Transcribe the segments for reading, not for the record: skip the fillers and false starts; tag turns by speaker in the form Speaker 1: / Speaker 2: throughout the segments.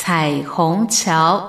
Speaker 1: 彩虹桥。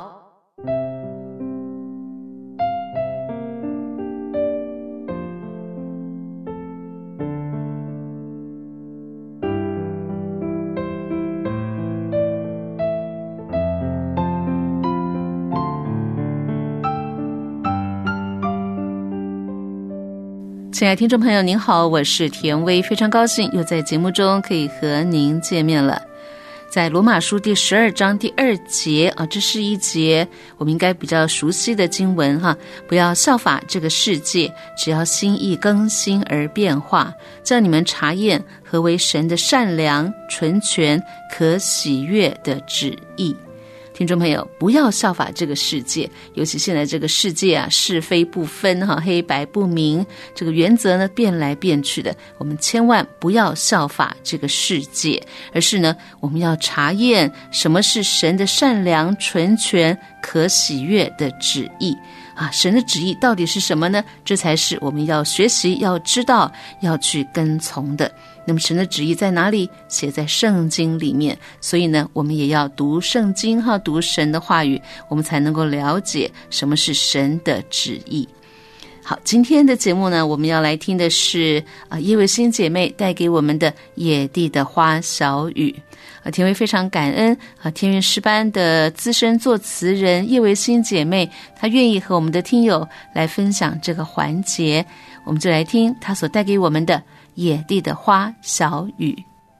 Speaker 1: 亲爱的听众朋友您好，我是田薇，非常高兴又在节目中可以和您见面了。在罗马书第12章第2节这是一节我们应该比较熟悉的经文不要效法这个世界，只要心意更新而变化，叫你们察验何为神的善良、纯全、可喜悦的旨意。听众朋友，不要效法这个世界，尤其现在这个世界是非不分黑白不明，这个原则呢变来变去的，我们千万不要效法这个世界，而是呢我们要查验什么是神的善良、纯全、可喜悦的旨意神的旨意到底是什么呢？这才是我们要学习、要知道、要去跟从的。那么神的旨意在哪里？写在圣经里面，所以呢我们也要读圣经读神的话语，我们才能够了解什么是神的旨意。好，今天的节目呢，我们要来听的是叶维新姐妹带给我们的野地的花小雨。田薇非常感恩天韵诗班的资深作词人叶维新姐妹，她愿意和我们的听友来分享这个环节，我们就来听她所带给我们的野地的花小雨。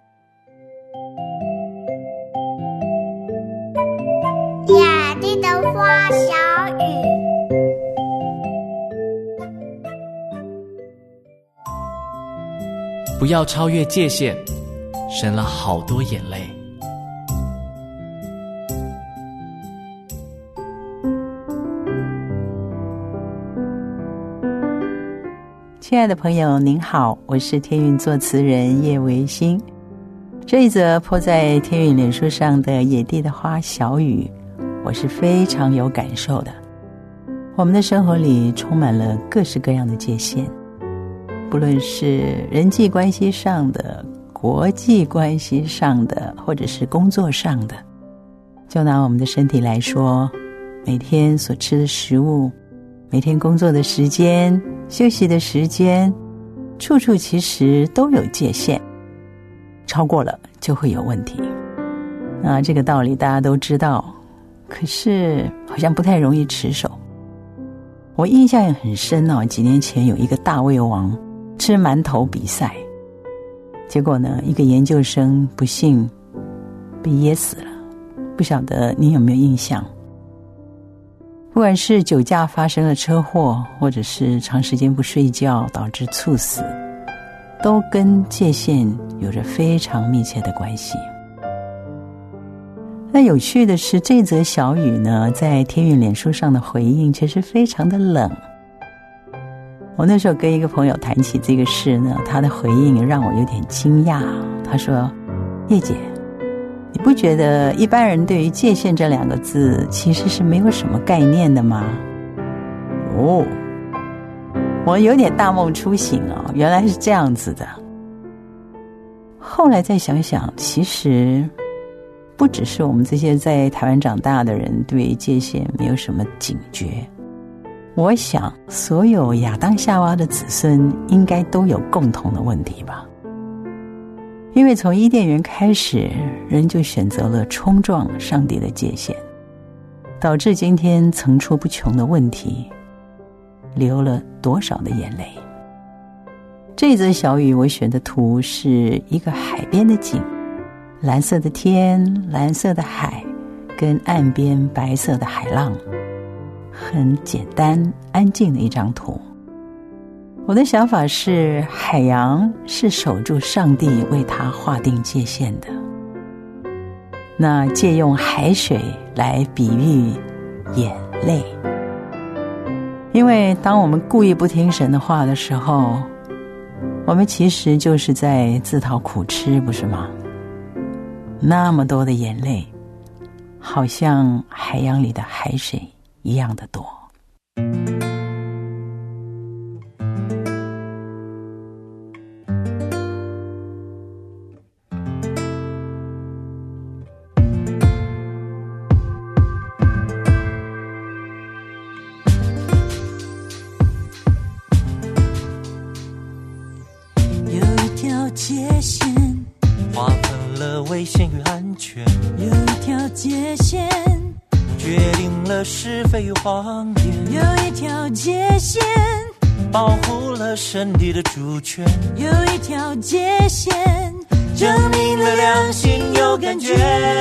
Speaker 2: 野地的花小雨，
Speaker 3: 不要超越界限，生了好多眼泪。
Speaker 4: 亲爱的朋友您好，我是天韵作词人叶维新。这一则泼在天韵脸书上的野地的花小雨，我是非常有感受的。我们的生活里充满了各式各样的界限，不论是人际关系上的、国际关系上的，或者是工作上的。就拿我们的身体来说，每天所吃的食物，每天工作的时间、休息的时间，处处其实都有界限，超过了就会有问题。那这个道理大家都知道，可是好像不太容易持守。我印象也很深几年前有一个大胃王吃馒头比赛，结果呢，一个研究生不幸被噎死了。不晓得你有没有印象？不管是酒驾发生了车祸，或者是长时间不睡觉导致猝死，都跟界限有着非常密切的关系。那有趣的是，这则小雨呢，在天韵脸书上的回应却是非常的冷。我那时候跟一个朋友谈起这个事呢，他的回应让我有点惊讶。他说：叶姐，你不觉得一般人对于界限这2个字其实是没有什么概念的吗？我有点大梦初醒原来是这样子的。后来再想想，其实不只是我们这些在台湾长大的人对界限没有什么警觉，我想所有亚当夏娃的子孙应该都有共同的问题吧。因为从伊甸园开始，人就选择了冲撞上帝的界限，导致今天层出不穷的问题，流了多少的眼泪。这则小雨我选的图是一个海边的景，蓝色的天，蓝色的海，跟岸边白色的海浪，很简单安静的一张图。我的想法是，海洋是守住上帝为它划定界限的。那借用海水来比喻眼泪，因为当我们故意不听神的话的时候，我们其实就是在自讨苦吃，不是吗？那么多的眼泪，好像海洋里的海水一样的多。
Speaker 5: 权，
Speaker 6: 有一条界限
Speaker 5: 决定了是非与谎言，
Speaker 6: 有一条界限
Speaker 5: 保护了身体的主权，
Speaker 6: 有一条界限
Speaker 5: 证明了良心有感觉。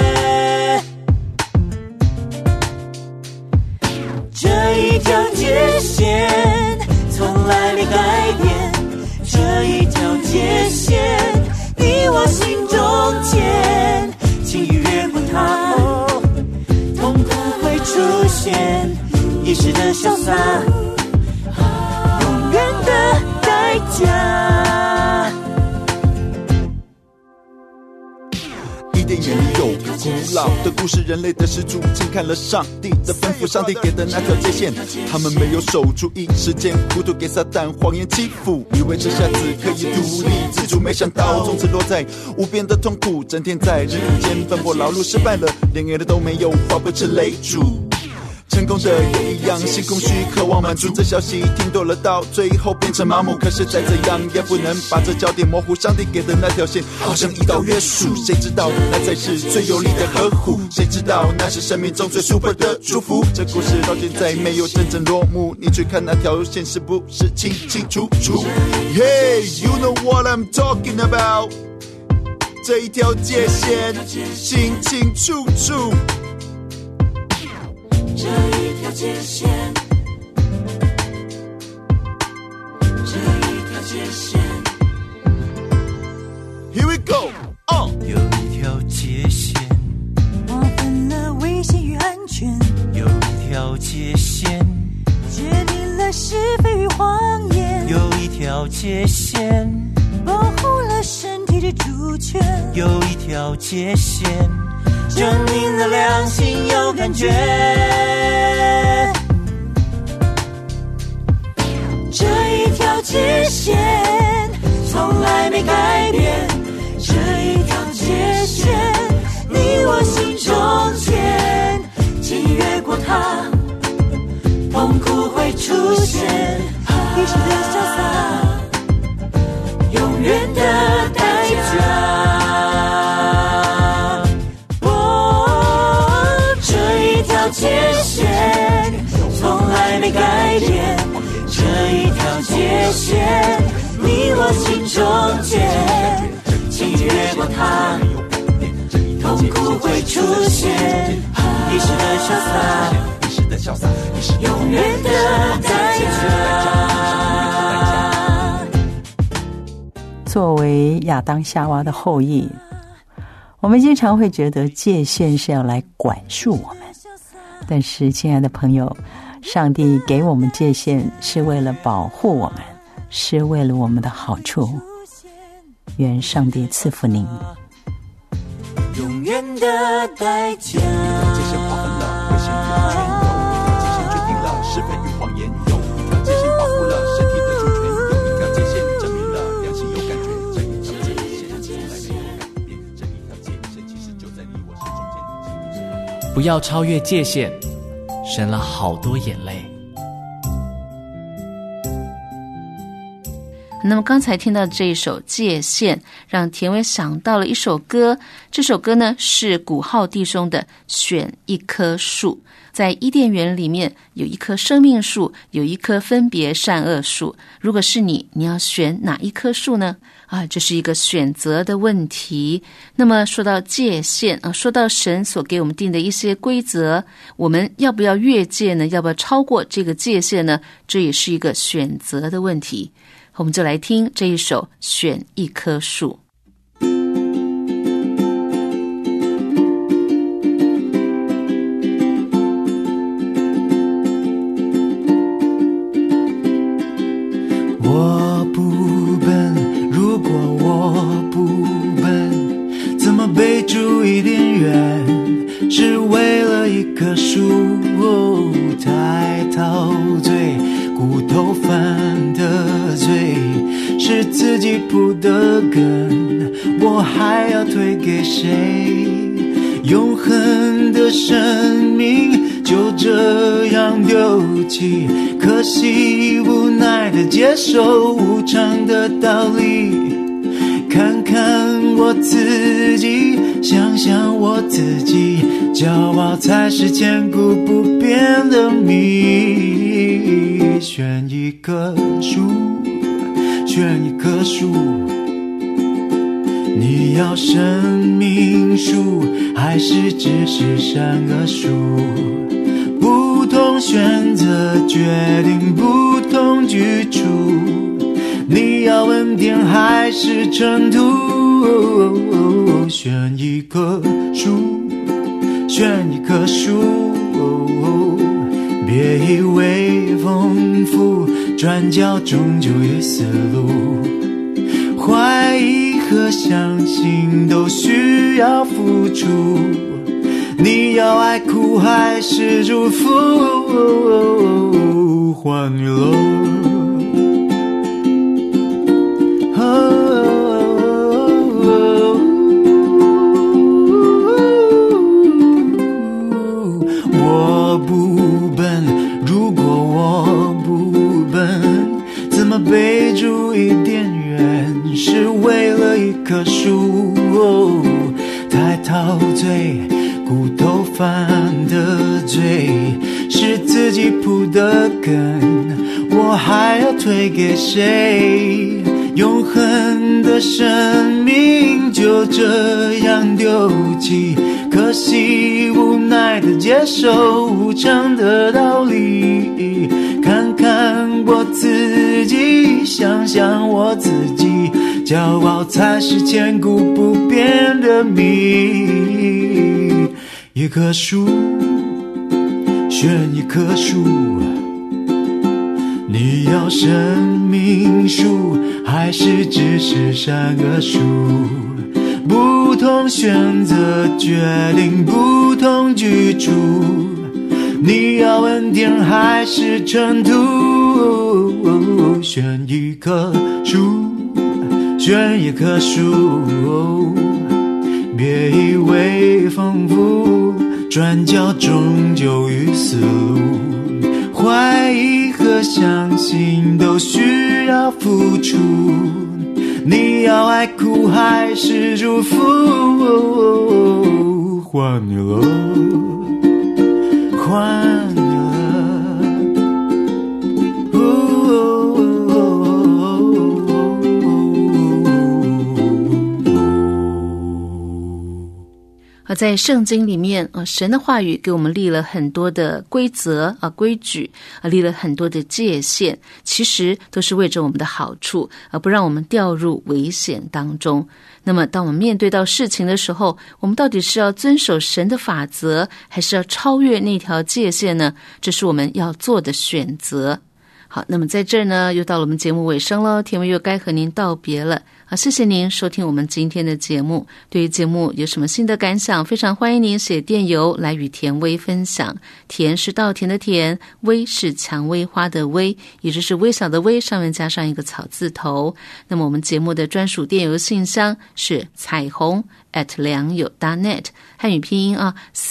Speaker 5: 这一条界限从来没改变，这一条界限你我心中间，轻易越过它，痛苦会出现，一时的潇洒，永远的代价。
Speaker 7: 伊甸园里有个古老的故事，人类的始祖轻看了上帝的吩咐，上帝给的那条界限，他们没有守住，一时间糊涂，给撒旦谎言欺负，以为这下子可以独立自主，没想到从此落在无边的痛苦，整天在日子间奔波劳碌，失败了，连眼的都没有，化不成泪珠。成功的也一样，心空虚，渴望满足，这消息听多了，到最后变成麻木。可是再怎样也不能把这焦点模糊，上帝给的那条线好像一道约束，谁知道那才是最有力的呵护，谁知道那是生命中最 super 的祝福。这故事到现在没有真正落幕，你去看那条线是不是清清楚楚？ Hey, you know what I'm talking about， 这一条界限清清楚楚，
Speaker 5: 这一条界限，这一条界限
Speaker 7: Here we go，
Speaker 5: 有一条界限
Speaker 6: 划分了危险与安全，
Speaker 5: 有一条界限
Speaker 6: 决定了是非与谎言，
Speaker 5: 有一条界限
Speaker 6: 保护了身体的主权，
Speaker 5: 有一条界限证明了良心有感觉。
Speaker 6: 这一条界限从来没改变，这一条界限你我心中间，轻越过它，痛苦会出现，一时的潇洒，永远的代价。界限从来没改变，这一条界限你我心中间，轻越过它，痛苦会出现，一时的潇洒，永远的代价。
Speaker 4: 作为亚当夏娃的后裔，我们经常会觉得界限是要来管束我们，但是亲爱的朋友，上帝给我们界限是为了保护我们，是为了我们的好处。愿上帝赐福您。
Speaker 5: 永远的代价，
Speaker 7: 一条界限划分了危险与安全，有一条界限决定了是非与谎言，有一条界限保护了身体的主权，有一条界限证明了良心有感觉，这一条界限从来没有改变，这一条界限其实就在你我心中间。
Speaker 3: 不要超越界限，生了好多眼泪。
Speaker 1: 那么刚才听到这一首《界限》，让田薇想到了一首歌，这首歌呢是古浩弟兄的《选一棵树》。在伊甸园里面有一棵生命树，有一棵分别善恶树，如果是你要选哪一棵树呢？这是一个选择的问题。那么说到界限说到神所给我们定的一些规则，我们要不要越界呢？要不要超过这个界限呢？这也是一个选择的问题。我们就来听这一首《选一棵树》。
Speaker 8: 我不笨，如果我不笨，怎么被注伊甸园？是为了一棵树，太陶醉，骨头犯的罪，是自己铺的根，我还要推给谁？永恒的生命就这样丢弃，可惜无奈的接受无常的道理。看看我自己，想想我自己，骄傲才是千古不变的谜。选一棵树，选一棵树，你要生命树还是只是善恶树？不同选择决定不同居处，你要稳定还是尘土？选一棵树，选一棵树，别以为丰富转角终究于死路。怀疑和相信都需要付出，你要爱哭还是祝福？换你了。我不笨，如果我不笨，怎么背住一点远，是为了一棵树？太陶醉，骨头犯的罪，是自己铺的根，我还要推给谁？永恒的生命就这样丢弃，可惜无奈的接受无常的道理。看看我自己，想想我自己，骄傲才是千古不变的谜。一棵树，选一棵树，你要生命树还是只是善恶树？不同选择决定不同居住，你要稳定还是尘土？选一棵树，选一棵树，别以为丰富转角终究于死路。怀疑和相信都需要付出，你要爱哭还是祝福？换你了，换你了。
Speaker 1: 在圣经里面神的话语给我们立了很多的规则规矩立了很多的界限，其实都是为着我们的好处，不让我们掉入危险当中。那么当我们面对到事情的时候，我们到底是要遵守神的法则，还是要超越那条界限呢？这是我们要做的选择。好，那么在这儿呢，又到了我们节目尾声了，田薇又该和您道别了。好，谢谢您收听我们今天的节目。对于节目有什么新的感想，非常欢迎您写电邮来与田薇分享。田是稻田的田，薇是蔷薇花的薇，也就是微小的微，上面加上一个草字头。那么我们节目的专属电邮信箱是彩虹@良友.net， 汉语拼音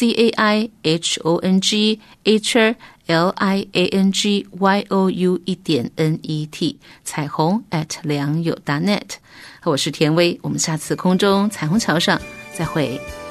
Speaker 1: CAIHONG HLIANGYOU.net， 彩虹@良友.net。我是田薇，我们下次空中彩虹桥上再会。